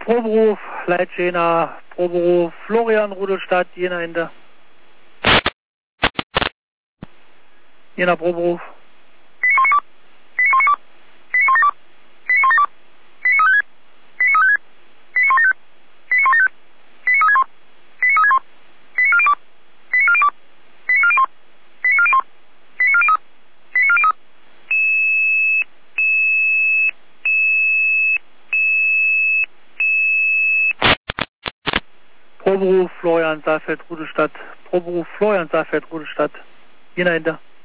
Proberuf Leitjena, Proberuf Florian Rudolstadt, Jena Ende. Jena Proberuf. Proberuf Florian Saalfeld Rudolstadt, Proberuf Florian Saalfeld Rudolstadt, Jena Ende.